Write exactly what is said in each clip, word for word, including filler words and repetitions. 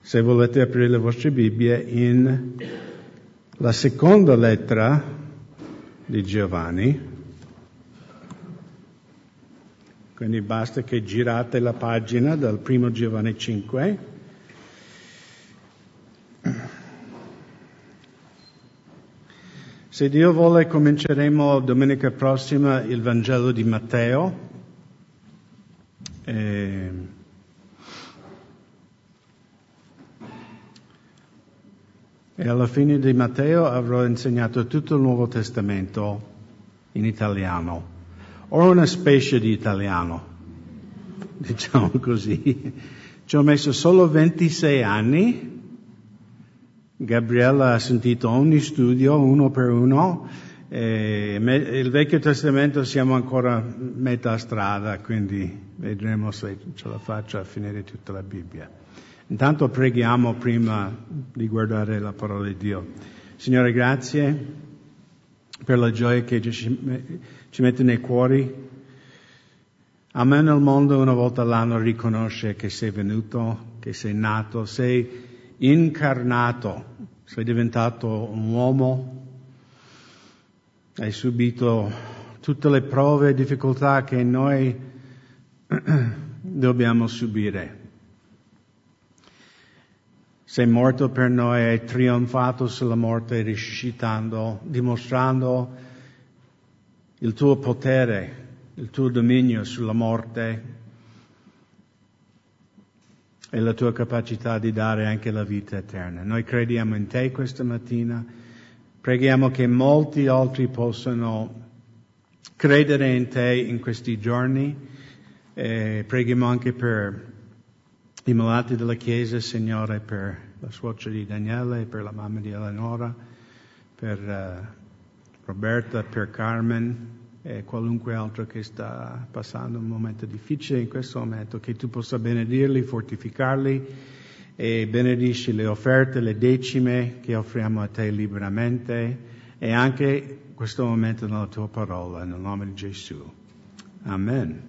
se volete aprire le vostre Bibbie, in la seconda lettera di Giovanni. Quindi basta che girate la pagina dal primo Giovanni cinque. Se Dio vuole, cominceremo domenica prossima il Vangelo di Matteo. E E alla fine di Matteo avrò insegnato tutto il Nuovo Testamento in italiano, o una specie di italiano, diciamo così. Ci ho messo solo ventisei anni, Gabriella ha sentito ogni studio, uno per uno, e il Vecchio Testamento siamo ancora metà strada, quindi vedremo se ce la faccio a finire tutta la Bibbia. Intanto preghiamo prima di guardare la parola di Dio. Signore, grazie per la gioia che ci, ci mette nei cuori. Amen. Il mondo una volta all'anno riconosce che sei venuto, che sei nato, sei incarnato, sei diventato un uomo, hai subito tutte le prove e difficoltà che noi dobbiamo subire. Sei morto per noi, hai trionfato sulla morte, risuscitando, dimostrando il tuo potere, il tuo dominio sulla morte e la tua capacità di dare anche la vita eterna. Noi crediamo in te questa mattina, preghiamo che molti altri possano credere in te in questi giorni, e preghiamo anche per i malati della Chiesa, Signore, per la suocera di Daniele, per la mamma di Eleonora, per uh, Roberta, per Carmen e qualunque altro che sta passando un momento difficile in questo momento, che tu possa benedirli, fortificarli e benedisci le offerte, le decime che offriamo a te liberamente e anche questo momento nella tua parola, nel nome di Gesù. Amen.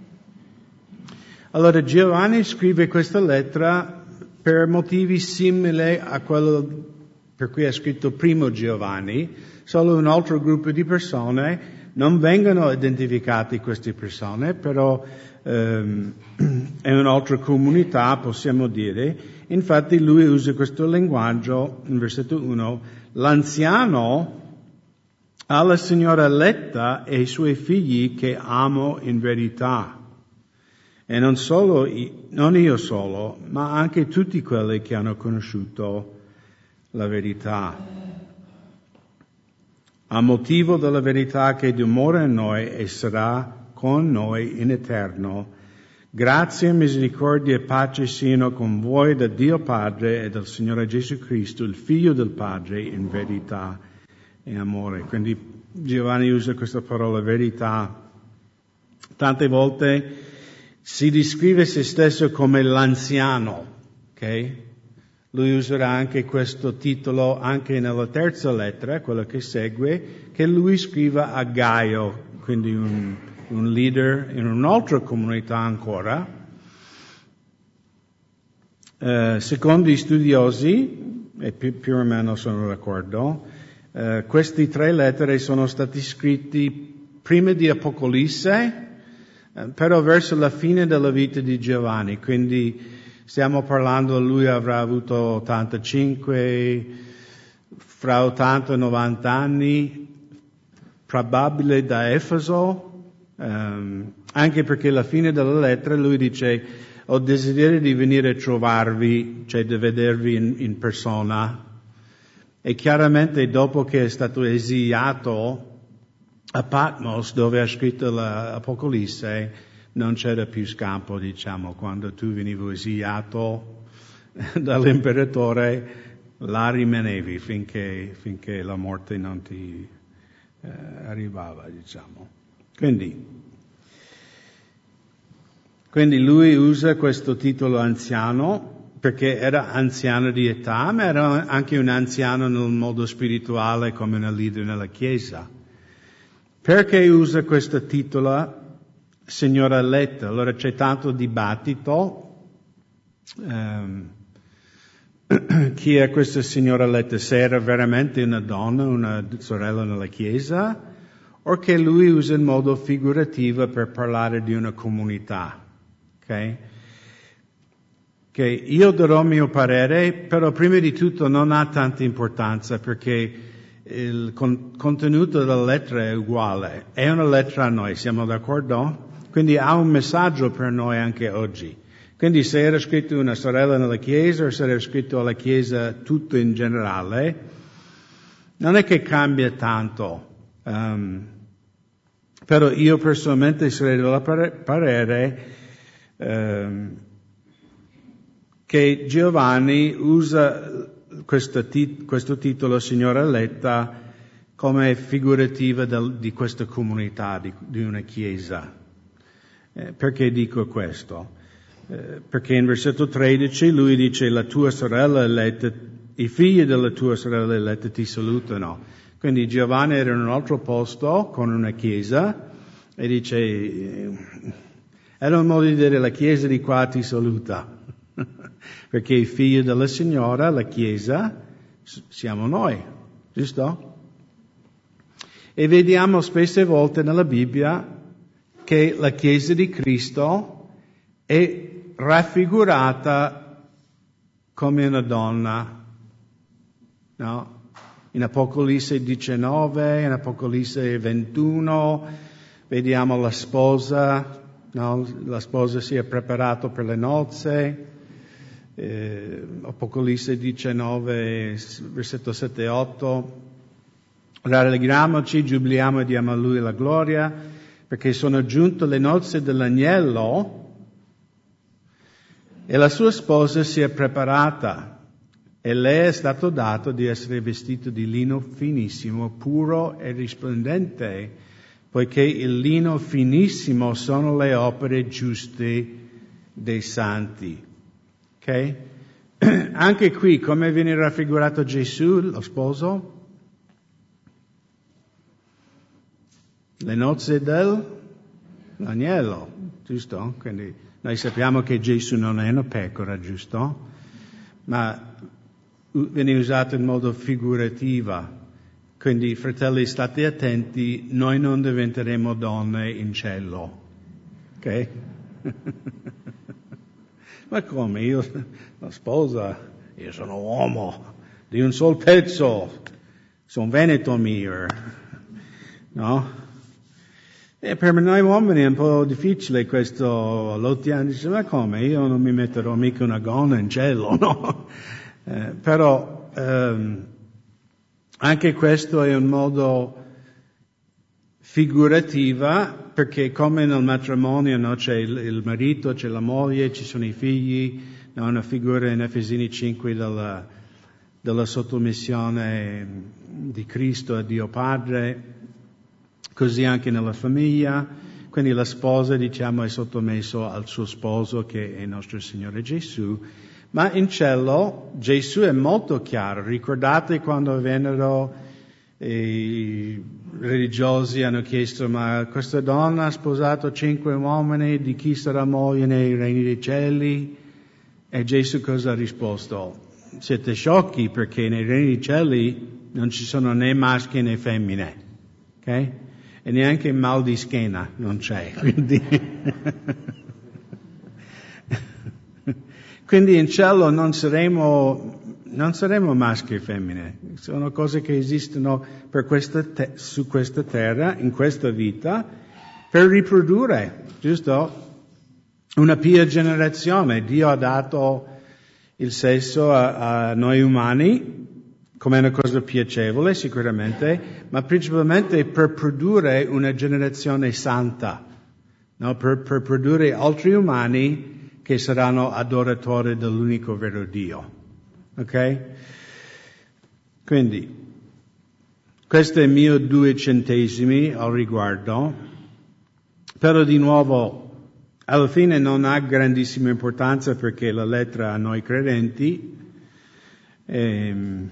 Allora Giovanni scrive questa lettera per motivi simili a quello per cui ha scritto primo Giovanni, solo un altro gruppo di persone, non vengono identificate queste persone, però ehm, è un'altra comunità, possiamo dire. Infatti lui usa questo linguaggio in versetto uno, l'anziano alla signora eletta e ai suoi figli che amo in verità. E non solo, non io solo, ma anche tutti quelli che hanno conosciuto la verità. A motivo della verità che dimora in noi e sarà con noi in eterno, grazie, misericordia e pace siano con voi da Dio Padre e dal Signore Gesù Cristo, il Figlio del Padre, in verità e amore. Quindi Giovanni usa questa parola verità. Tante volte si descrive se stesso come l'anziano, ok? Lui userà anche questo titolo anche nella terza lettera, quella che segue, che lui scriva a Gaio, quindi un, un leader in un'altra comunità ancora. Uh, secondo gli studiosi, e più, più o meno sono d'accordo, uh, queste tre lettere sono state scritte prima di Apocalisse, però verso la fine della vita di Giovanni, quindi stiamo parlando, lui avrà avuto ottantacinque, fra ottanta e novanta anni, probabile da Efeso, um, anche perché alla fine della lettera lui dice, ho desiderio di venire a trovarvi, cioè di vedervi in, in persona, e chiaramente dopo che è stato esiliato a Patmos, dove ha scritto l'Apocalisse, non c'era più scampo, diciamo, quando tu venivi esiliato dall'imperatore, là rimanevi finché, finché la morte non ti eh, arrivava, diciamo. Quindi, quindi lui usa questo titolo anziano, perché era anziano di età, ma era anche un anziano nel modo spirituale come un leader nella Chiesa. Perché usa questo titolo signora eletta? Allora c'è tanto dibattito. Um, chi è questa signora eletta, se era veramente una donna, una sorella nella Chiesa, o che lui usa in modo figurativo per parlare di una comunità. Ok? Che io darò mio parere, però prima di tutto non ha tanta importanza perché il con- contenuto della lettera è uguale. È una lettera a noi, siamo d'accordo? Quindi ha un messaggio per noi anche oggi. Quindi se era scritto a una sorella nella Chiesa o se era scritto alla Chiesa tutto in generale, non è che cambia tanto. Um, però io personalmente sarei della pare- parere um, che Giovanni usa questo, tit- questo titolo Signora eletta come figurativa del, di questa comunità, di, di una Chiesa. Eh, perché dico questo? Eh, perché in versetto tredici lui dice la tua sorella eletta, i figli della tua sorella eletta ti salutano. Quindi Giovanni era in un altro posto con una chiesa e dice, eh, era un modo di dire la chiesa di qua ti saluta. Perché i figli della Signora, la chiesa, siamo noi, giusto? E vediamo spesse volte nella Bibbia che la chiesa di Cristo è raffigurata come una donna, no? In Apocalisse diciannove, in Apocalisse ventuno, vediamo la sposa, no? La sposa si è preparata per le nozze, eh, Apocalisse diciannove, versetto sette e otto, rallegriamoci, giubiliamo e diamo a Lui la gloria, perché sono giunte le nozze dell'agnello, e la sua sposa si è preparata e lei è stato dato di essere vestito di lino finissimo, puro e risplendente, poiché il lino finissimo sono le opere giuste dei santi. Ok? Anche qui, come viene raffigurato Gesù, lo sposo? Le nozze dell'agnello, giusto? Quindi noi sappiamo che Gesù non è una pecora, giusto? Ma viene usato in modo figurativo. Quindi, fratelli, state attenti, noi non diventeremo donne in cielo. Ok? Ma come? Io, la sposa, io sono uomo di un sol pezzo, sono veneto mio, no? E per noi uomini è un po' difficile questo, lottiamo, dice, ma come? Io non mi metterò mica una gonna in cielo, no? Eh, però ehm, anche questo è un modo figurativo, perché come nel matrimonio, no? C'è il, il marito, c'è la moglie, ci sono i figli, no? Una figura in Efesini cinque della, della sottomissione di Cristo a Dio Padre. Così anche nella famiglia, quindi la sposa, diciamo, è sottomesso al suo sposo che è il nostro Signore Gesù, ma in cielo Gesù è molto chiaro. Ricordate quando vennero i religiosi, hanno chiesto, ma questa donna ha sposato cinque uomini, di chi sarà moglie nei regni dei cieli? E Gesù cosa ha risposto? Siete sciocchi perché nei regni dei cieli non ci sono né maschi né femmine, ok? E neanche mal di schiena non c'è, quindi, quindi in cielo non saremo, non saremo maschi e femmine, sono cose che esistono per questa te- su questa terra, in questa vita, per riprodurre, giusto? Una pia generazione. Dio ha dato il sesso a, a noi umani, come una cosa piacevole sicuramente, ma principalmente per produrre una generazione santa, no? per, per produrre altri umani che saranno adoratori dell'unico vero Dio. Ok? Quindi, questo è il mio due centesimi al riguardo, però di nuovo, alla fine non ha grandissima importanza perché la lettera a noi credenti ehm,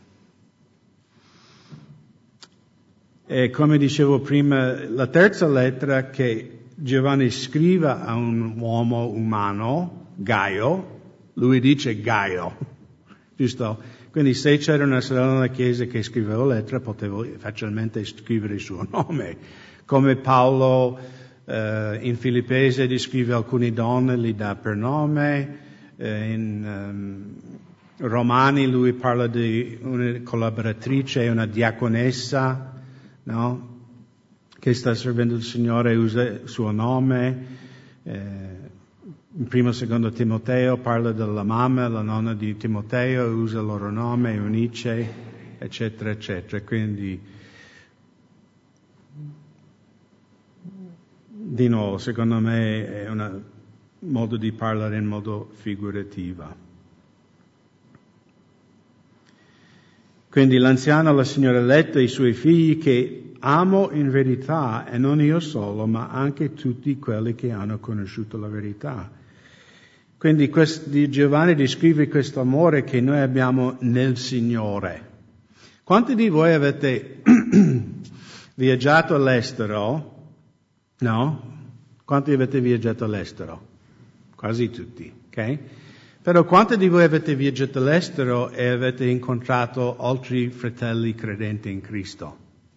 E come dicevo prima, la terza lettera che Giovanni scrive a un uomo umano, Gaio, lui dice Gaio, giusto? Quindi se c'era una sorella nella chiesa che scriveva lettere, potevo facilmente scrivere il suo nome. Come Paolo eh, in Filippesi descrive alcune donne, li dà per nome, eh, in um, Romani lui parla di una collaboratrice, una diaconessa, no? Che sta servendo il Signore e usa il suo nome. Eh, in primo e secondo Timoteo parla della mamma, la nonna di Timoteo, usa il loro nome, Eunice, eccetera, eccetera. Quindi, di nuovo, secondo me è un modo di parlare in modo figurativo. Quindi l'anziano, la signora eletta e i suoi figli che amo in verità, e non io solo, ma anche tutti quelli che hanno conosciuto la verità. Quindi questi, Giovanni descrive questo amore che noi abbiamo nel Signore. Quanti di voi avete viaggiato all'estero? No? Quanti avete viaggiato all'estero? Quasi tutti, ok? Però quanti di voi avete viaggiato all'estero e avete incontrato altri fratelli credenti in Cristo?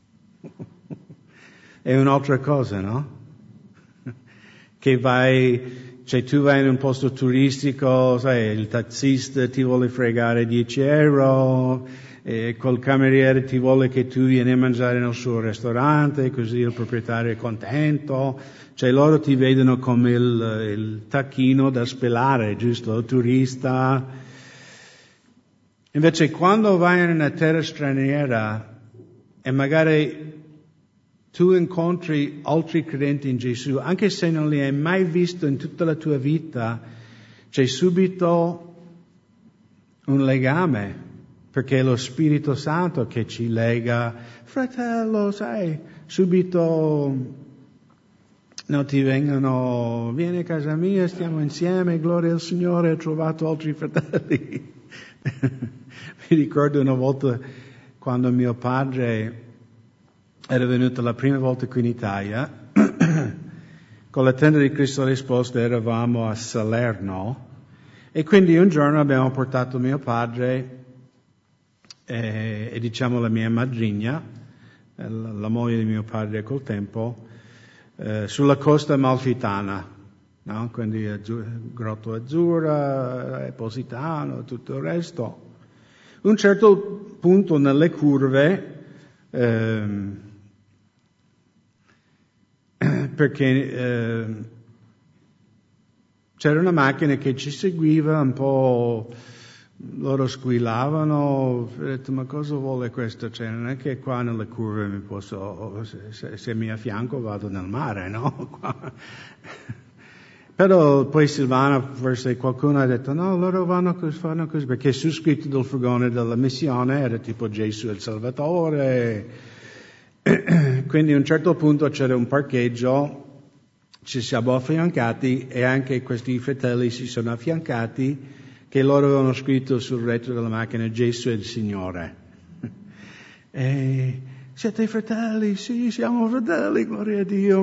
È un'altra cosa, no? Che vai, cioè tu vai in un posto turistico, sai, il taxista ti vuole fregare dieci euro, e col cameriere ti vuole che tu vieni a mangiare nel suo ristorante, così il proprietario è contento. Cioè loro ti vedono come il, il tacchino da spelare, giusto? Il turista. Invece quando vai in una terra straniera e magari tu incontri altri credenti in Gesù, anche se non li hai mai visto in tutta la tua vita, c'è subito un legame, perché è lo Spirito Santo che ci lega. Fratello, sai, subito no, ti vengono, vieni a casa mia, stiamo insieme, gloria al Signore, ho trovato altri fratelli. Mi ricordo una volta quando mio padre era venuto la prima volta qui in Italia, con la tenda di Cristo risposta eravamo a Salerno, e quindi un giorno abbiamo portato mio padre e, e diciamo la mia madrigna, la, la moglie di mio padre col tempo, eh, sulla costa amalfitana, no? Quindi Azzurra, Grotto Azzurra, Positano, tutto il resto. Un certo punto nelle curve, ehm, perché eh, c'era una macchina che ci seguiva un po', loro squillavano, ho detto ma cosa vuole questo? Cioè non è che qua nelle curve mi posso, se, se mi affianco vado nel mare, no? Qua. Però poi Silvana, forse qualcuno ha detto no, loro vanno così, fanno così, perché su scritto del furgone della missione era tipo Gesù il Salvatore. Quindi a un certo punto c'era un parcheggio, ci siamo affiancati e anche questi fratelli si sono affiancati, che loro avevano scritto sul retro della macchina Gesù è il Signore. E, siete fratelli? Sì, siamo fratelli, gloria a Dio.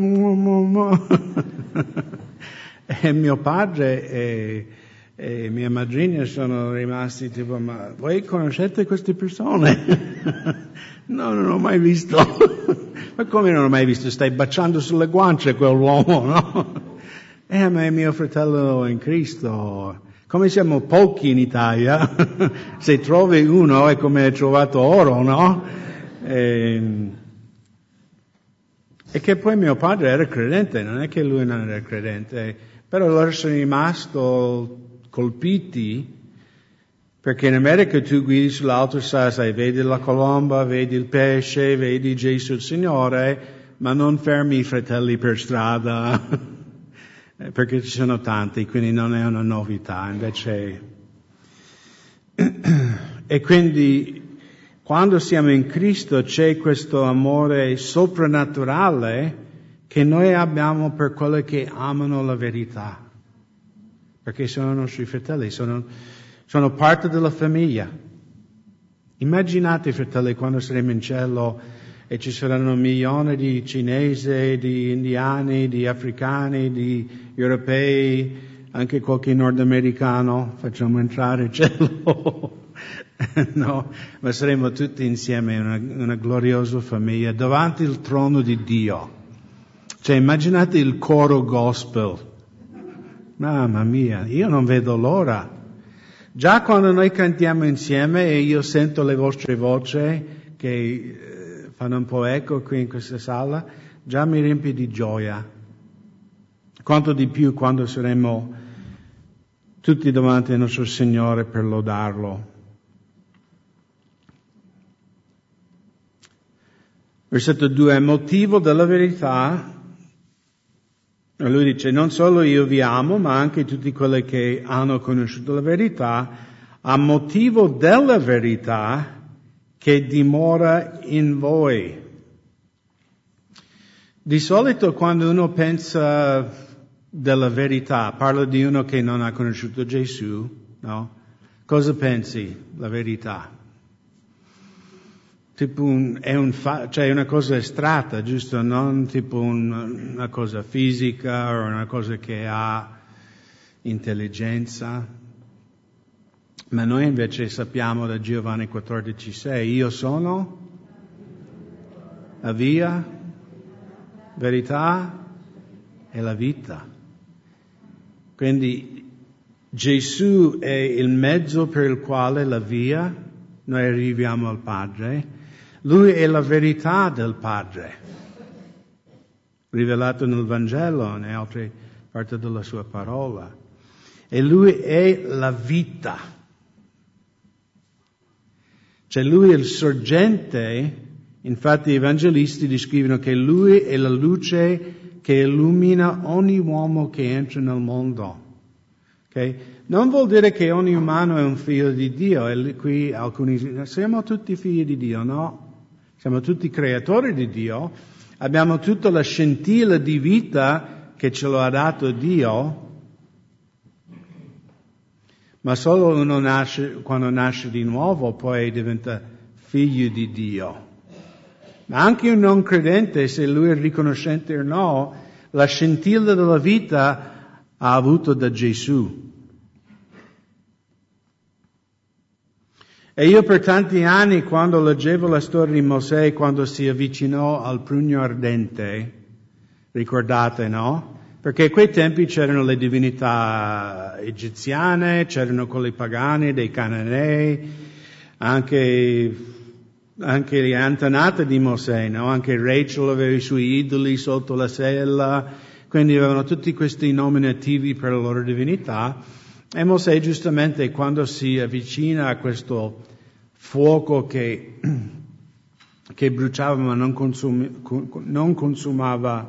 E mio padre e, e mia madrigna sono rimasti tipo, ma voi conoscete queste persone? No, non ho mai visto. Ma come non ho mai visto? Stai baciando sulle guance quell'uomo, no? Eh, ma è mio fratello in Cristo. Come siamo pochi in Italia, se trovi uno è come hai trovato oro, no? E, e che poi mio padre era credente, non è che lui non era credente, però loro sono rimasti colpiti, perché in America tu guidi sull'autostrada, sai, vedi la colomba, vedi il pesce, vedi Gesù il Signore, ma non fermi i fratelli per strada, perché ci sono tanti, quindi non è una novità, invece. E quindi quando siamo in Cristo c'è questo amore soprannaturale che noi abbiamo per quelli che amano la verità, perché sono nostri fratelli, sono, sono parte della famiglia. Immaginate, fratelli, quando saremo in cielo e ci saranno milioni di cinesi, di indiani, di africani, di europei, anche qualche nordamericano, facciamo entrare in cielo. No, ma saremo tutti insieme una, una gloriosa famiglia davanti al trono di Dio. Cioè, immaginate il coro gospel. Mamma mia, io non vedo l'ora. Già quando noi cantiamo insieme e io sento le vostre voci che eh, fanno un po' eco qui in questa sala, già mi riempie di gioia. Quanto di più quando saremo tutti davanti al nostro Signore per lodarlo. Versetto due, motivo della verità. Lui dice, non solo io vi amo, ma anche tutti quelli che hanno conosciuto la verità, a motivo della verità che dimora in voi. Di solito quando uno pensa della verità, parla di uno che non ha conosciuto Gesù, no? Cosa pensi? La verità. Tipo un, è un fa, cioè una cosa astratta, giusto? Non tipo un, una cosa fisica o una cosa che ha intelligenza. Ma noi invece sappiamo da Giovanni quattordici sei, io sono la via, verità e la vita. Quindi Gesù è il mezzo per il quale la via, noi arriviamo al Padre. Lui è la verità del Padre, rivelato nel Vangelo e in altre parti della sua parola. E Lui è la vita. Cioè Lui è il sorgente, infatti i evangelisti descrivono che Lui è la luce che illumina ogni uomo che entra nel mondo. Okay? Non vuol dire che ogni umano è un figlio di Dio, e qui alcuni siamo tutti figli di Dio, no? Siamo tutti creatori di Dio, abbiamo tutta la scintilla di vita che ce lo ha dato Dio, ma solo uno nasce, quando nasce di nuovo poi diventa figlio di Dio. Ma anche un non credente, se lui è riconoscente o no, la scintilla della vita ha avuto da Gesù. E io per tanti anni, quando leggevo la storia di Mosè, quando si avvicinò al pugno ardente, ricordate, no? Perché a quei tempi c'erano le divinità egiziane, c'erano quelli pagani, dei cananei, anche, anche gli antenati di Mosè, no? Anche Rachel aveva i suoi idoli sotto la sella, quindi avevano tutti questi nominativi per la loro divinità. E Mosè giustamente quando si avvicina a questo fuoco che, che bruciava ma non, consumi, non consumava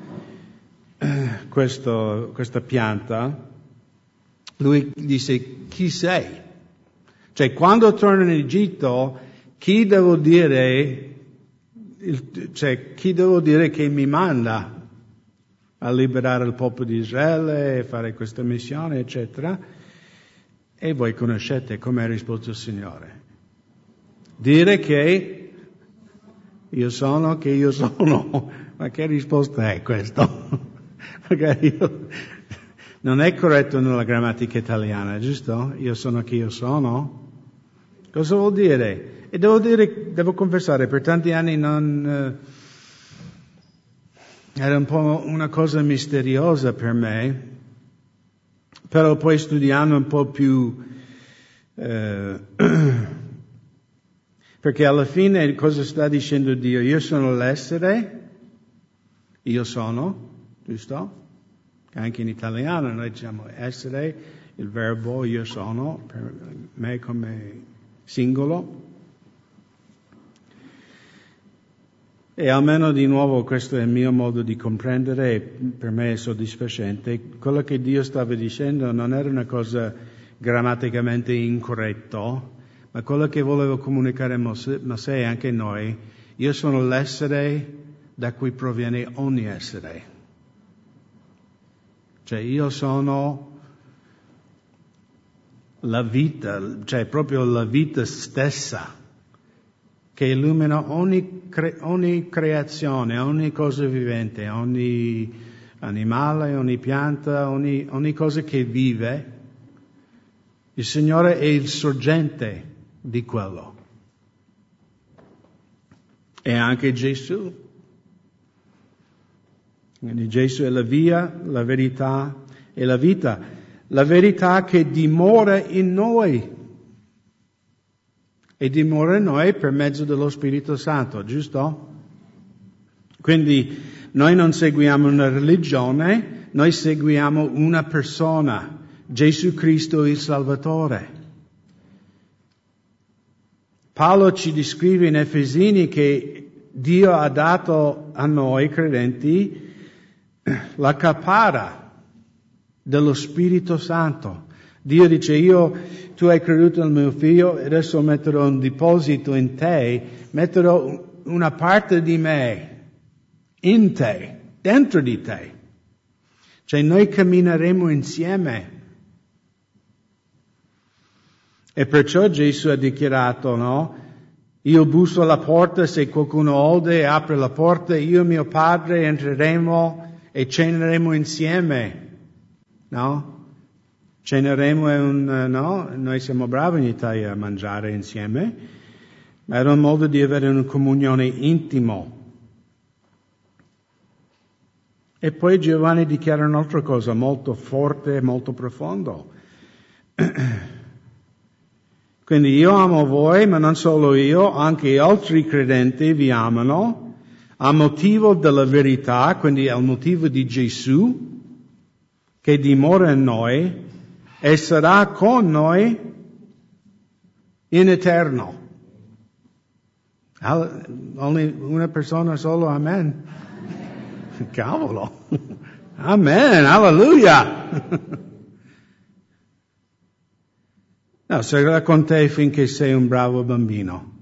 questo, questa pianta, lui disse, chi sei? Cioè quando torno in Egitto, chi devo dire, cioè chi devo dire che mi manda a liberare il popolo di Israele e fare questa missione, eccetera. E voi conoscete come ha risposto il Signore. Dire che io sono, che io sono. Ma che risposta è questo? Perché io, non è corretto nella grammatica italiana, giusto? Io sono che io sono. Cosa vuol dire? E devo dire, devo confessare, per tanti anni non... Eh, era un po' una cosa misteriosa per me, però poi studiando un po' più, eh, perché alla fine cosa sta dicendo Dio? Io sono l'essere, io sono, giusto? Anche in italiano noi diciamo essere, il verbo io sono, per me come singolo. E almeno di nuovo questo è il mio modo di comprendere e per me è soddisfacente. Quello che Dio stava dicendo non era una cosa grammaticamente incorretta, ma quello che volevo comunicare a Mosè e anche noi, io sono l'essere da cui proviene ogni essere. Cioè io sono la vita, cioè proprio la vita stessa, che illumina ogni, cre- ogni creazione, ogni cosa vivente, ogni animale, ogni pianta, ogni, ogni cosa che vive. Il Signore è il sorgente di quello. E anche Gesù. Quindi Gesù è la via, la verità e la vita. La verità che dimora in noi. E dimora in noi per mezzo dello Spirito Santo, giusto? Quindi noi non seguiamo una religione, noi seguiamo una persona, Gesù Cristo il Salvatore. Paolo ci descrive in Efesini che Dio ha dato a noi credenti la caparra dello Spirito Santo. Dio dice, io, tu hai creduto nel mio figlio, adesso metterò un deposito in te, metterò una parte di me in te, dentro di te. Cioè noi cammineremo insieme. E perciò Gesù ha dichiarato, no? Io busso alla porta, se qualcuno ode e apre la porta, io e mio Padre entreremo e ceneremo insieme, no? Ceneremo è un, no? Noi siamo bravi in Italia a mangiare insieme, ma era un modo di avere una comunione intimo. E poi Giovanni dichiara un'altra cosa molto forte e molto profondo. Quindi io amo voi, ma non solo io, anche altri credenti vi amano, a motivo della verità, quindi al motivo di Gesù, che dimora in noi, e sarà con noi in eterno. Una persona solo, amen. Cavolo. Amen, alleluia. No, sarà con te finché sei un bravo bambino.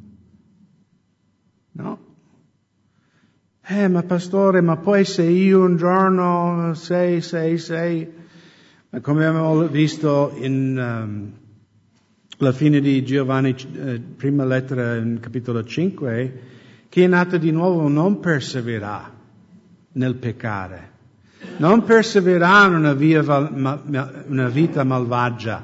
No? Eh, ma pastore, ma poi se io un giorno sei, sei, sei... Ma come abbiamo visto in um, la fine di Giovanni, eh, prima lettera in capitolo cinque, chi è nato di nuovo non persevererà nel peccare. Non persevererà in una, via, una vita malvagia.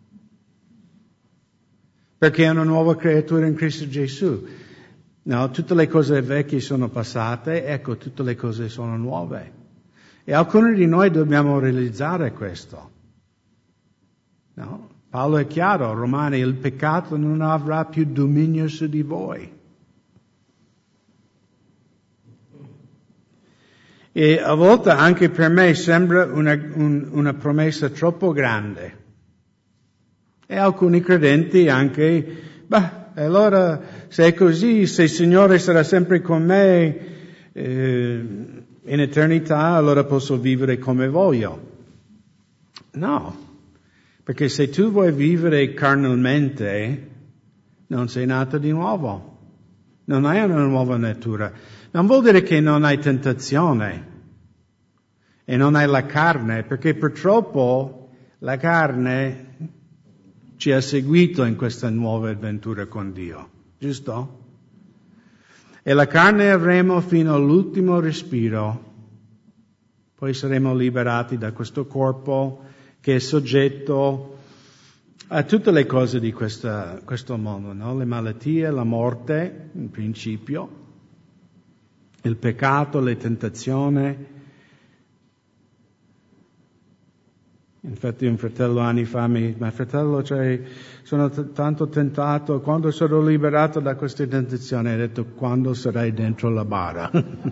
Perché è una nuova creatura in Cristo Gesù. No, tutte le cose vecchie sono passate, ecco, tutte le cose sono nuove. E alcuni di noi dobbiamo realizzare questo. No? Paolo è chiaro, Romani, il peccato non avrà più dominio su di voi. E a volte anche per me sembra una, un, una promessa troppo grande. E alcuni credenti anche, beh, allora se è così, se il Signore sarà sempre con me eh, in eternità, allora posso vivere come voglio. No, perché se tu vuoi vivere carnalmente, non sei nato di nuovo, non hai una nuova natura. Non vuol dire che non hai tentazione e non hai la carne, perché purtroppo la carne ci ha seguito in questa nuova avventura con Dio, giusto? E la carne avremo fino all'ultimo respiro, poi saremo liberati da questo corpo che è soggetto a tutte le cose di questa, questo mondo, no? Le malattie, la morte, in principio, il peccato, le tentazioni. Infatti un fratello anni fa mi, ma fratello, cioè, sono t- tanto tentato, quando sarò liberato da queste tentazioni? Ha detto, quando sarai dentro la bara.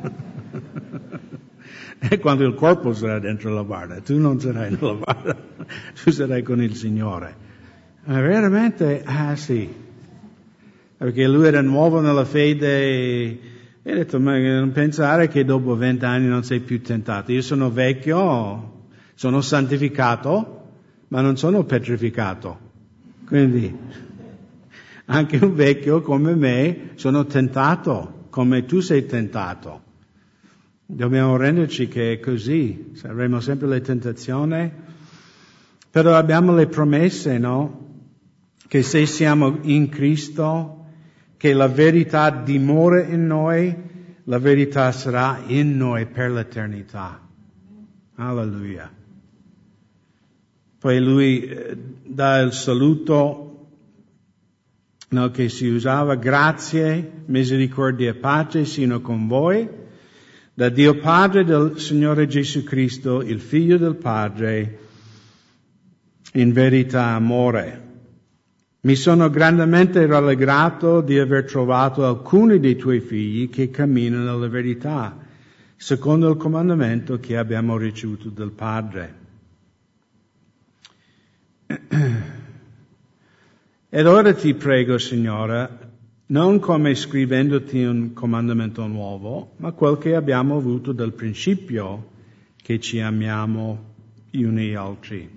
E quando il corpo sarà dentro la bara, tu non sarai nella bara, tu sarai con il Signore. Ma veramente, ah sì, perché lui era nuovo nella fede e ha detto, ma non pensare che dopo vent'anni non sei più tentato. Io sono vecchio, sono santificato, ma non sono petrificato. Quindi, anche un vecchio come me sono tentato, come tu sei tentato. Dobbiamo renderci che è così, avremo sempre le tentazioni, però abbiamo le promesse, no? Che se siamo in Cristo, che la verità dimora in noi, la verità sarà in noi per l'eternità. Alleluia. Poi lui dà il saluto, no, che si usava: grazie, misericordia e pace siano con voi, da Dio Padre del Signore Gesù Cristo, il Figlio del Padre, in verità amore. Mi sono grandemente rallegrato di aver trovato alcuni dei tuoi figli che camminano nella verità, secondo il comandamento che abbiamo ricevuto dal Padre. Ed ora ti prego, Signore, non come scrivendoti un comandamento nuovo, ma quel che abbiamo avuto dal principio, che ci amiamo gli uni agli altri.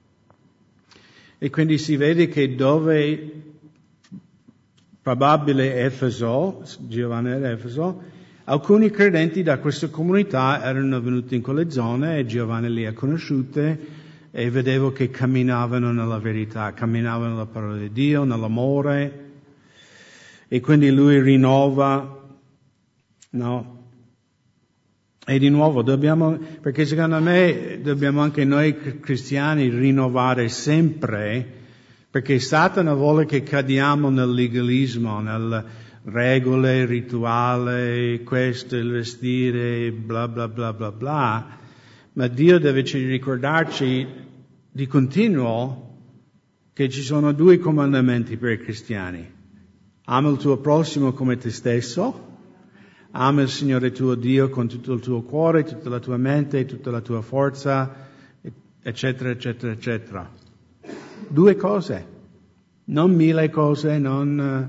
E quindi si vede che dove probabile Efeso, Giovanni era Efeso, alcuni credenti da questa comunità erano venuti in quelle zone e Giovanni li ha conosciute e vedevo che camminavano nella verità, camminavano nella parola di Dio, nell'amore, e quindi lui rinnova, no? E di nuovo dobbiamo, perché secondo me dobbiamo anche noi cristiani rinnovare sempre, perché Satana vuole che cadiamo nel legalismo, nel regole, rituale, questo, il vestire, bla bla bla bla bla, ma Dio deve ricordarci di continuo che ci sono due comandamenti per i cristiani. Ama il tuo prossimo come te stesso. Ama il Signore tuo Dio con tutto il tuo cuore, tutta la tua mente, tutta la tua forza, eccetera, eccetera, eccetera. Due cose, non mille cose, non...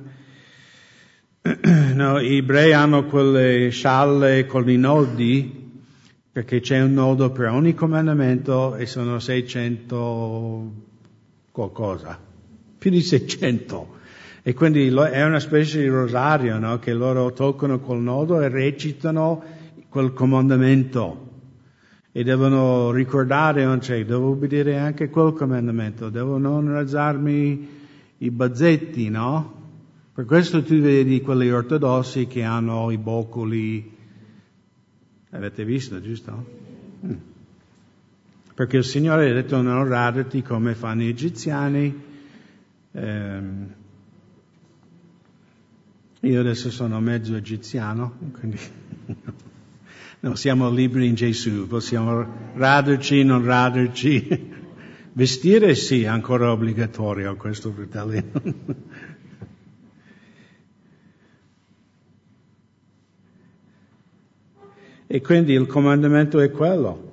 No, gli ebrei hanno quelle scialle con i nodi, perché c'è un nodo per ogni comandamento e sono seicento qualcosa, più di seicento. E quindi è una specie di rosario, no? Che loro toccano col nodo e recitano quel comandamento. E devono ricordare, cioè, devo obbedire anche quel comandamento, devo non alzarmi i bazzetti, no? Per questo tu vedi quelli ortodossi che hanno i boccoli. Avete visto, giusto? Mm. Perché il Signore ha detto non raderti come fanno gli egiziani. Ehm, Io adesso sono mezzo egiziano, quindi no, siamo liberi in Gesù, possiamo raderci, non raderci. Vestire sì, è ancora obbligatorio questo, fratello. E quindi il comandamento è quello,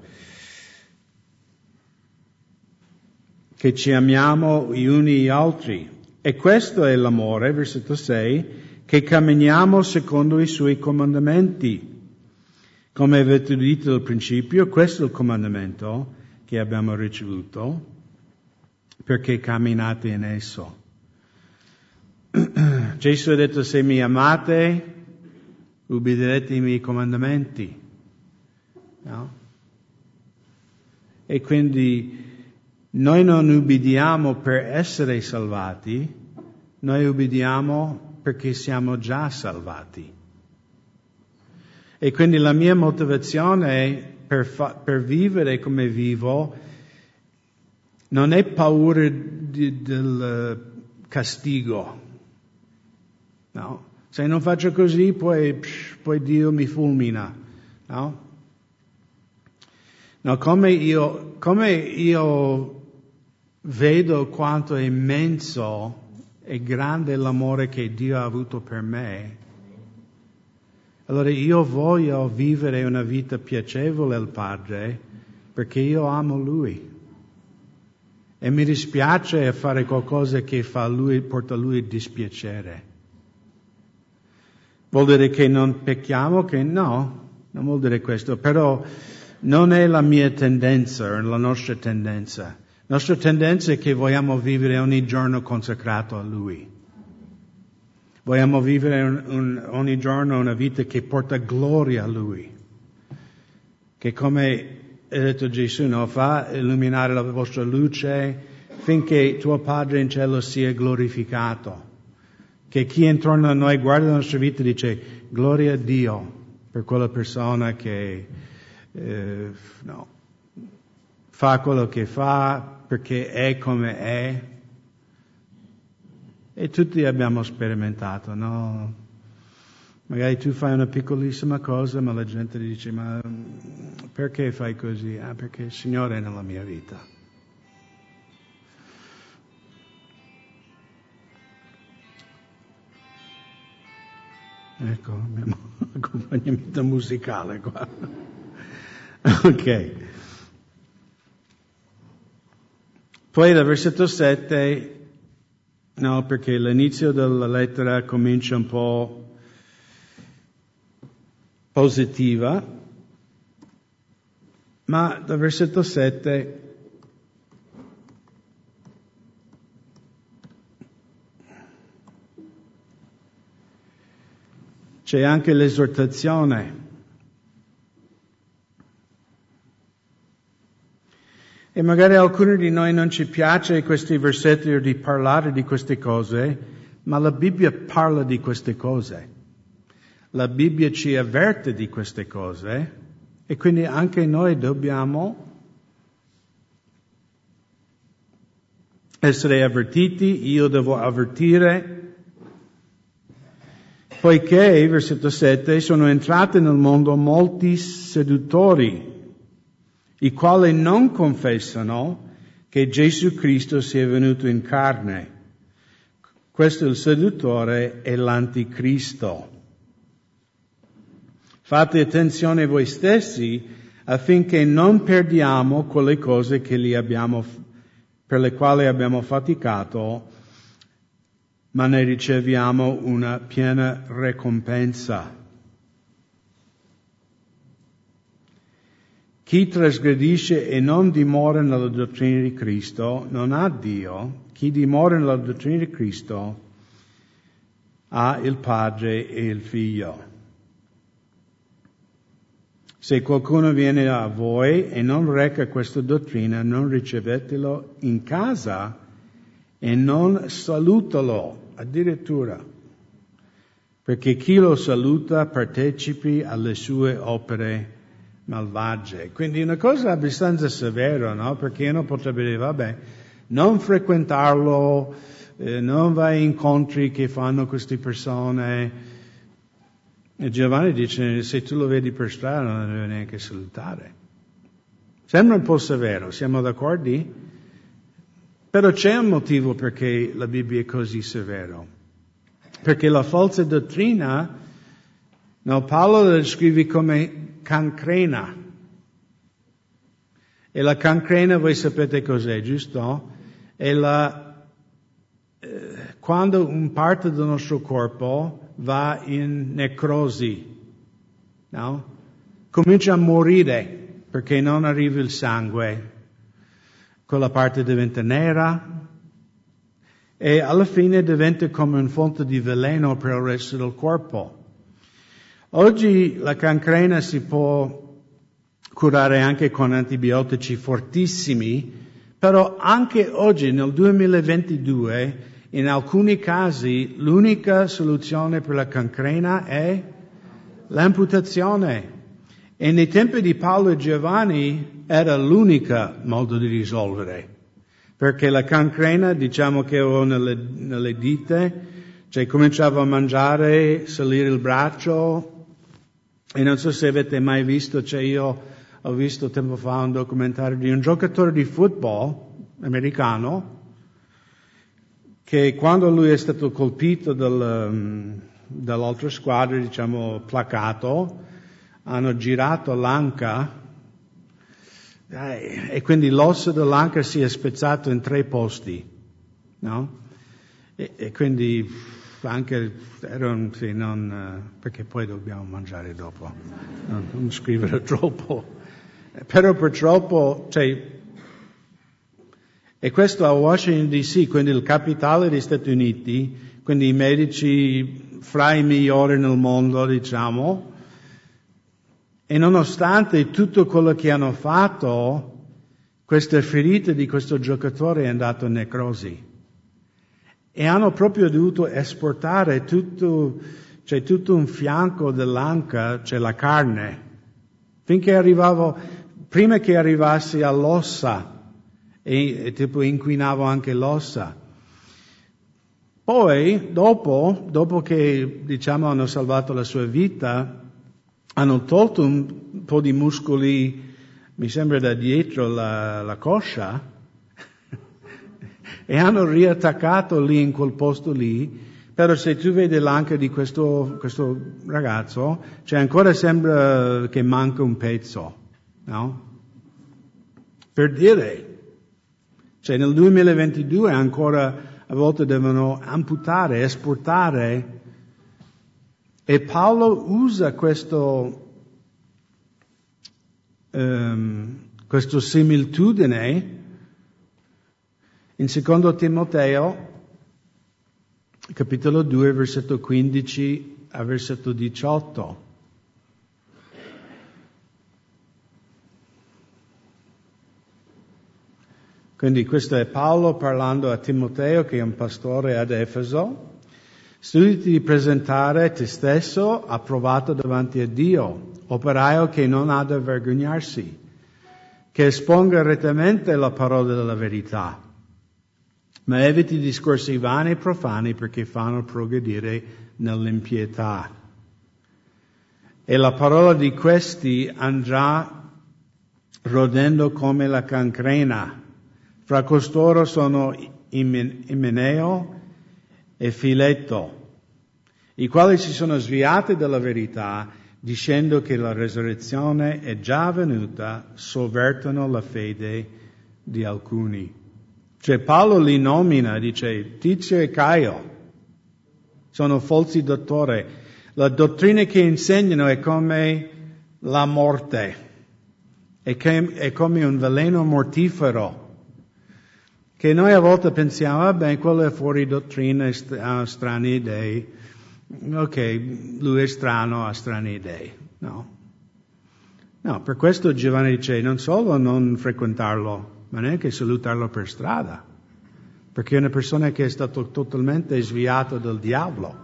che ci amiamo gli uni gli altri. E questo è l'amore, versetto sei, che camminiamo secondo i suoi comandamenti. Come avete udito dal principio, questo è il comandamento che abbiamo ricevuto, perché camminate in esso. Gesù ha detto: se mi amate, ubbidirete i miei comandamenti. No? E quindi noi non ubbidiamo per essere salvati, noi ubbidiamo perché siamo già salvati. E quindi la mia motivazione per, fa- per vivere come vivo non è paura di, del castigo. No? Se non faccio così, poi, psh, poi Dio mi fulmina. No? No, come io, come io vedo quanto è immenso e grande l'amore che Dio ha avuto per me, allora io voglio vivere una vita piacevole al Padre perché io amo Lui. E mi dispiace fare qualcosa che fa lui, porta Lui dispiacere. Vuol dire che non pecchiamo? Che no, non vuol dire questo, però non è la mia tendenza, la nostra tendenza. La nostra tendenza è che vogliamo vivere ogni giorno consacrato a Lui. Vogliamo vivere un, un, ogni giorno una vita che porta gloria a Lui. Che come ha detto Gesù, no, fa illuminare la vostra luce finché tuo Padre in cielo sia glorificato. Che chi intorno a noi guarda la nostra vita e dice gloria a Dio per quella persona che eh, no, fa quello che fa perché è come è. E tutti abbiamo sperimentato, no? Magari tu fai una piccolissima cosa, ma la gente dice, ma perché fai così? Ah, perché il Signore è nella mia vita. Ecco, abbiamo accompagnamento musicale qua. Ok. Poi dal versetto sette, no, perché l'inizio della lettera comincia un po' positiva, ma dal versetto sette c'è anche l'esortazione. E magari a alcuni di noi non ci piace questi versetti o di parlare di queste cose, ma la Bibbia parla di queste cose. La Bibbia ci avverte di queste cose e quindi anche noi dobbiamo essere avvertiti, io devo avvertire, poiché, versetto sette, sono entrati nel mondo molti seduttori, i quali non confessano che Gesù Cristo sia venuto in carne. Questo è il seduttore e l'anticristo. Fate attenzione voi stessi affinché non perdiamo quelle cose che li abbiamo, per le quali abbiamo faticato, ma ne riceviamo una piena ricompensa. Chi trasgredisce e non dimora nella dottrina di Cristo non ha Dio. Chi dimora nella dottrina di Cristo ha il Padre e il Figlio. Se qualcuno viene a voi e non reca questa dottrina, non ricevetelo in casa e non salutalo, addirittura, perché chi lo saluta partecipi alle sue opere malvagie. Quindi una cosa abbastanza severa, no? Perché uno potrebbe dire, vabbè, non frequentarlo, eh, non vai a incontri che fanno queste persone. E Giovanni dice, se tu lo vedi per strada non deve neanche salutare. Sembra un po' severo, siamo d'accordo? Però c'è un motivo perché la Bibbia è così severo. Perché la falsa dottrina, no, Paolo la descrive come cancrena. E la cancrena voi sapete cos'è, giusto? È la, eh, quando un parte del nostro corpo va in necrosi, no? Comincia a morire perché non arriva il sangue. Quella parte diventa nera e alla fine diventa come una fonte di veleno per il resto del corpo. Oggi la cancrena si può curare anche con antibiotici fortissimi, però anche oggi, nel duemilaventidue, in alcuni casi l'unica soluzione per la cancrena è l'amputazione. E nei tempi di Paolo e Giovanni era l'unica modo di risolvere, perché la cancrena, diciamo che avevo nelle, nelle dita, cioè cominciavo a mangiare, salire il braccio. E non so se avete mai visto, cioè io ho visto tempo fa un documentario di un giocatore di football americano che quando lui è stato colpito dal, um, dall'altra squadra, diciamo placato, hanno girato l'anca eh, e quindi l'osso dell'anca si è spezzato in tre posti, no? E, e quindi anche era un, sì, non, perché poi dobbiamo mangiare dopo, non, non scrivere troppo, però purtroppo, cioè, e questo a Washington D C, quindi il capitale degli Stati Uniti, quindi i medici fra i migliori nel mondo, diciamo, e nonostante tutto quello che hanno fatto, questa ferita di questo giocatore è andata in necrosi. E hanno proprio dovuto esportare tutto, cioè tutto un fianco dell'anca, cioè la carne, finché arrivavo, prima che arrivassi all'ossa, e, e tipo inquinavo anche l'ossa. Poi, dopo, dopo che, diciamo, hanno salvato la sua vita, hanno tolto un po' di muscoli, mi sembra da dietro la, la coscia, e hanno riattaccato lì in quel posto lì. Però se tu vedi l'anca di questo, questo ragazzo, cioè ancora sembra che manca un pezzo, no? Per dire, cioè nel duemilaventidue ancora a volte devono amputare, esportare, e Paolo usa questo, um, questo similitudine in secondo Timoteo, capitolo due, versetto quindici a versetto diciotto. Quindi questo è Paolo parlando a Timoteo, che è un pastore ad Efeso. Studiti di presentare te stesso approvato davanti a Dio, operaio che non ha da vergognarsi, che esponga rettamente la parola della verità. Ma eviti discorsi vani e profani perché fanno progredire nell'impietà. E la parola di questi andrà rodendo come la cancrena. Fra costoro sono Imeneo e Filetto, i quali si sono sviati dalla verità, dicendo che la resurrezione è già avvenuta, sovvertono la fede di alcuni. Cioè Paolo li nomina, dice Tizio e Caio, sono falsi dottori. La dottrina che insegnano è come la morte, è, che, è come un veleno mortifero, che noi a volte pensiamo, vabbè, quello è fuori dottrina, ha strane idee. Ok, lui è strano, ha strane idee. No. No, per questo Giovanni dice, non solo non frequentarlo, ma neanche salutarlo per strada, perché è una persona che è stato totalmente sviata dal diavolo.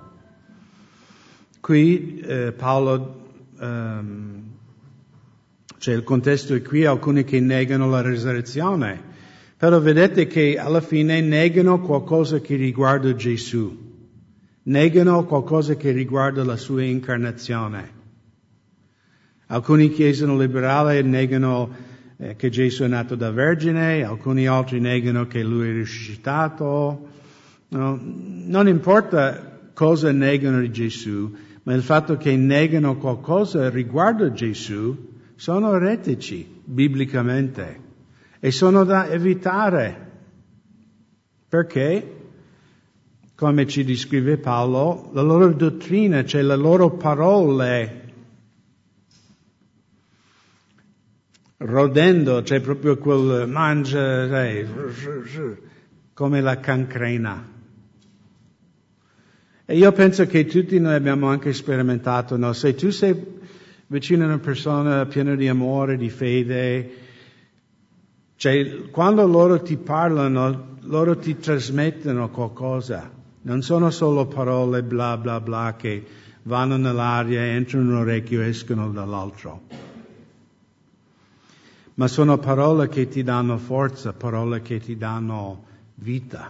Qui eh, Paolo, ehm, cioè il contesto è qui, alcuni che negano la resurrezione, però vedete che alla fine negano qualcosa che riguarda Gesù, negano qualcosa che riguarda la sua incarnazione. Alcuni chiesano liberali negano eh, che Gesù è nato da vergine, alcuni altri negano che lui è risuscitato. No, non importa cosa negano di Gesù, ma il fatto che negano qualcosa riguardo Gesù sono eretici biblicamente. E sono da evitare, perché, come ci descrive Paolo, la loro dottrina, cioè le loro parole, rodendo, cioè proprio quel mangia, cioè, come la cancrena. E io penso che tutti noi abbiamo anche sperimentato, no? Se tu sei vicino a una persona piena di amore, di fede, cioè, quando loro ti parlano, loro ti trasmettono qualcosa. Non sono solo parole bla bla bla che vanno nell'aria, entrano in un orecchio e escono dall'altro. Ma sono parole che ti danno forza, parole che ti danno vita.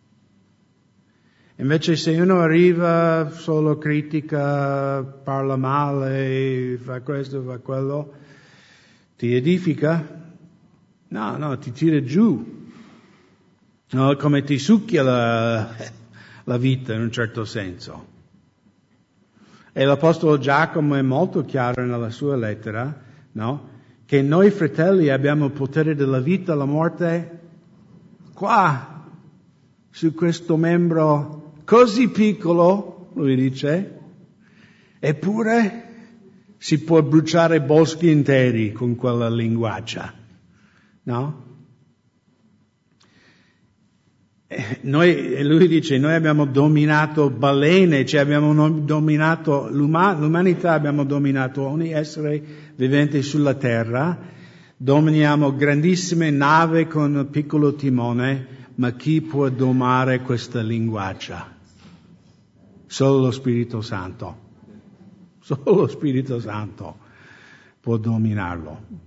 Invece se uno arriva, solo critica, parla male, fa questo, fa quello, ti edifica? No, no, ti tira giù. No, come ti succhia la, la vita in un certo senso. E l'Apostolo Giacomo è molto chiaro nella sua lettera, no? Che noi fratelli abbiamo il potere della vita e la morte qua, su questo membro così piccolo, lui dice, eppure si può bruciare boschi interi con quella linguaccia. No? Noi, lui dice, noi abbiamo dominato balene, cioè abbiamo dominato l'uman- l'umanità, abbiamo dominato ogni essere vivente sulla terra, dominiamo grandissime navi con un piccolo timone, ma chi può domare questa linguaccia? Solo lo Spirito Santo. Solo lo Spirito Santo può dominarlo.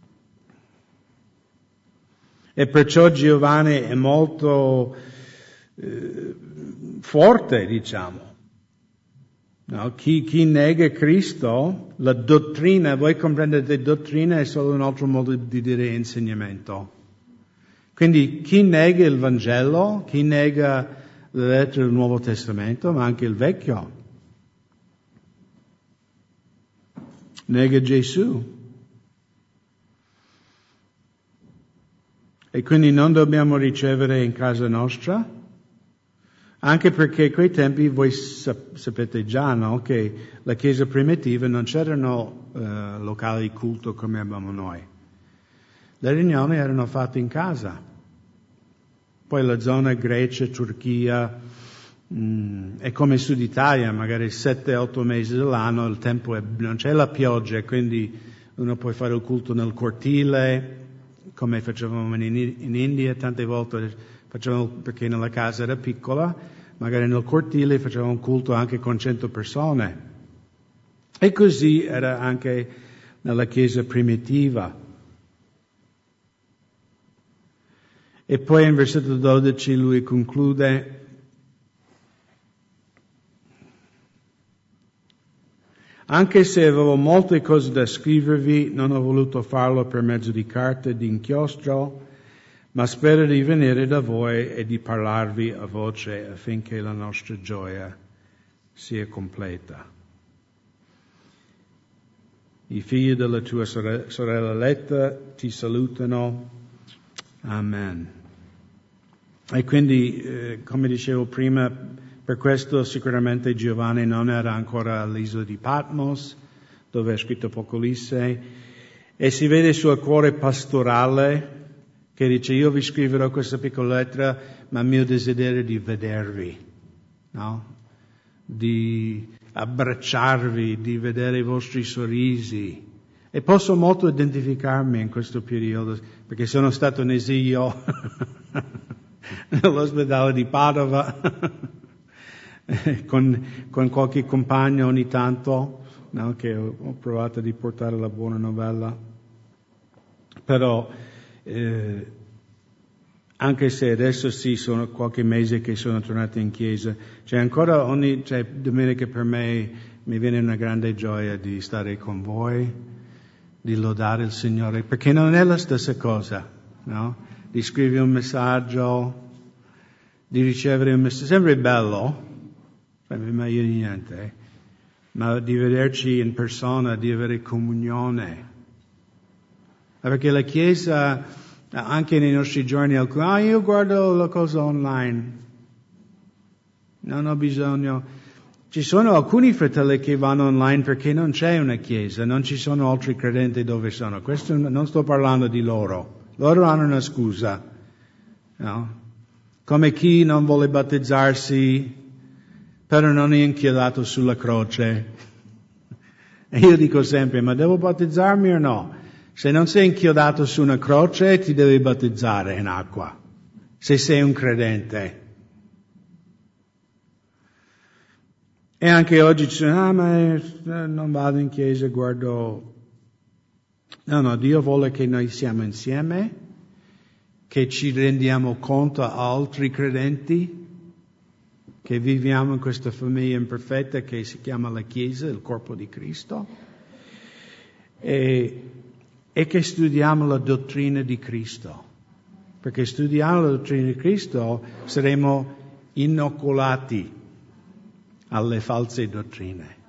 E perciò Giovanni è molto eh, forte, diciamo. No, chi, chi nega Cristo, la dottrina, voi comprendete, dottrina è solo un altro modo di dire insegnamento. Quindi chi nega il Vangelo, chi nega le lettere del Nuovo Testamento, ma anche il Vecchio, nega Gesù. E quindi non dobbiamo ricevere in casa nostra, anche perché a quei tempi voi sap- sapete già, no, che la Chiesa primitiva non c'erano uh, locali di culto come abbiamo noi. Le riunioni erano fatte in casa. Poi la zona Grecia, Turchia, mh, è come Sud Italia, magari sette otto mesi dell'anno, il tempo è, non c'è la pioggia, quindi uno può fare il culto nel cortile, come facevamo in, in India, tante volte facevamo, perché nella casa era piccola, magari nel cortile facevamo un culto anche con cento persone. E così era anche nella Chiesa primitiva. E poi in versetto dodici lui conclude: anche se avevo molte cose da scrivervi, non ho voluto farlo per mezzo di carte e di inchiostro, ma spero di venire da voi e di parlarvi a voce affinché la nostra gioia sia completa. I figli della tua sorella Letta ti salutano. Amen. E quindi, eh, come dicevo prima, per questo sicuramente Giovanni non era ancora all'isola di Patmos, dove è scritto Apocalisse, e si vede il suo cuore pastorale, che dice: io vi scriverò questa piccola lettera, ma il mio desiderio è di vedervi, no? Di abbracciarvi, di vedere i vostri sorrisi. E posso molto identificarmi in questo periodo, perché sono stato in esilio nell'ospedale di Padova, con, con qualche compagno ogni tanto, no? Che ho, ho provato di portare la buona novella. Però Eh, anche se adesso sì, sono qualche mese che sono tornato in chiesa, c'è ancora ogni, cioè, domenica per me mi viene una grande gioia di stare con voi, di lodare il Signore, perché non è la stessa cosa, no? Di scrivere un messaggio, di ricevere un messaggio, sempre bello, è meglio di niente, ma di vederci in persona, di avere comunione. Perché la Chiesa, anche nei nostri giorni, ah, io guardo la cosa online, non ho bisogno. Ci sono alcuni fratelli che vanno online perché non c'è una Chiesa, non ci sono altri credenti dove sono. Questo non sto parlando di loro, loro hanno una scusa, no? Come chi non vuole battezzarsi, però non è inchiodato sulla croce. E io dico sempre, ma devo battezzarmi o no? Se non sei inchiodato su una croce, ti devi battezzare in acqua, se sei un credente. E anche oggi ci sono, ah, ma non vado in chiesa, guardo. No, no, Dio vuole che noi siamo insieme, che ci rendiamo conto a altri credenti, che viviamo in questa famiglia imperfetta che si chiama la Chiesa, il corpo di Cristo, e e che studiamo la dottrina di Cristo, perché studiando la dottrina di Cristo saremo inoculati alle false dottrine.